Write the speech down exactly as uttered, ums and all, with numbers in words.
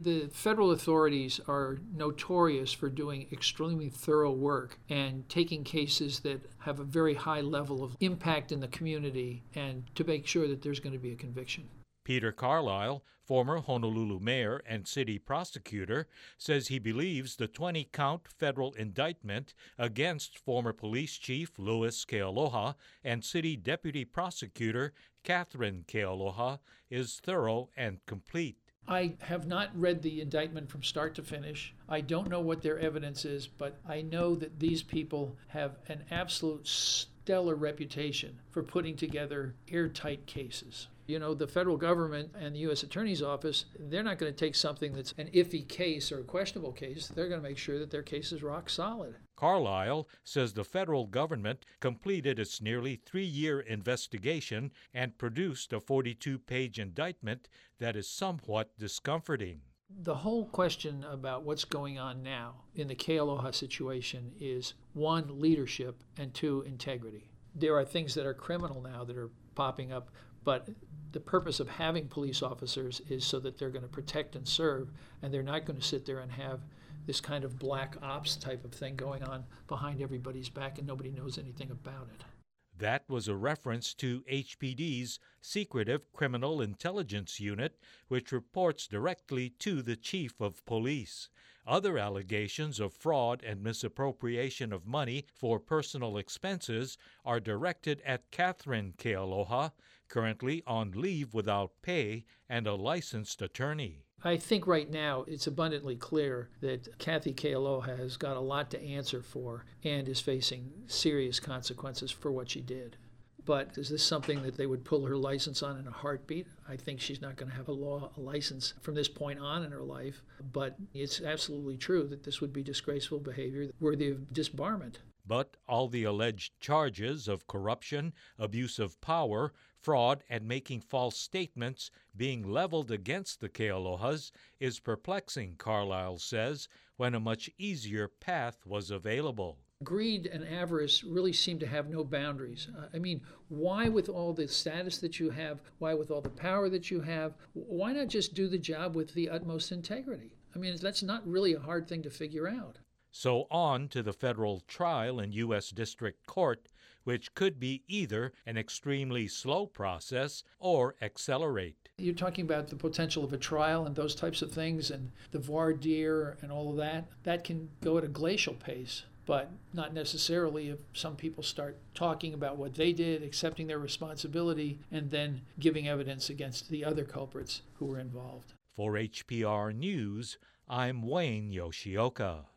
The federal authorities are notorious for doing extremely thorough work and taking cases that have a very high level of impact in the community and to make sure that there's going to be a conviction. Peter Carlisle, former Honolulu mayor and city prosecutor, says he believes the twenty-count federal indictment against former police chief Louis Kealoha and city deputy prosecutor Catherine Kealoha is thorough and complete. I have not read the indictment from start to finish. I don't know what their evidence is, but I know that these people have an absolute stellar reputation for putting together airtight cases. You know, the federal government and the U S Attorney's Office, they're not going to take something that's an iffy case or a questionable case. They're going to make sure that their case is rock solid. Carlisle says the federal government completed its nearly three-year investigation and produced a forty-two page indictment that is somewhat discomforting. The whole question about what's going on now in the Kealoha situation is, one, leadership, and two, integrity. There are things that are criminal now that are popping up, but the purpose of having police officers is so that they're going to protect and serve, and they're not going to sit there and have this kind of black ops type of thing going on behind everybody's back and nobody knows anything about it. That was a reference to H P D's Secretive Criminal Intelligence Unit, which reports directly to the Chief of Police. Other allegations of fraud and misappropriation of money for personal expenses are directed at Catherine Kealoha, currently on leave without pay and a licensed attorney. I think right now it's abundantly clear that Kathy Kealoha has got a lot to answer for and is facing serious consequences for what she did. But is this something that they would pull her license on in a heartbeat? I think she's not going to have a law a license from this point on in her life. But it's absolutely true that this would be disgraceful behavior worthy of disbarment. But all the alleged charges of corruption, abuse of power, fraud, and making false statements being leveled against the Kealohas is perplexing, Carlisle says, when a much easier path was available. Greed and avarice really seem to have no boundaries. Uh, I mean, why with all the status that you have, why with all the power that you have, why not just do the job with the utmost integrity? I mean, that's not really a hard thing to figure out. So on to the federal trial in U S District Court, which could be either an extremely slow process or accelerate. You're talking about the potential of a trial and those types of things and the voir dire and all of that. That can go at a glacial pace, but not necessarily if some people start talking about what they did, accepting their responsibility, and then giving evidence against the other culprits who were involved. For H P R News, I'm Wayne Yoshioka.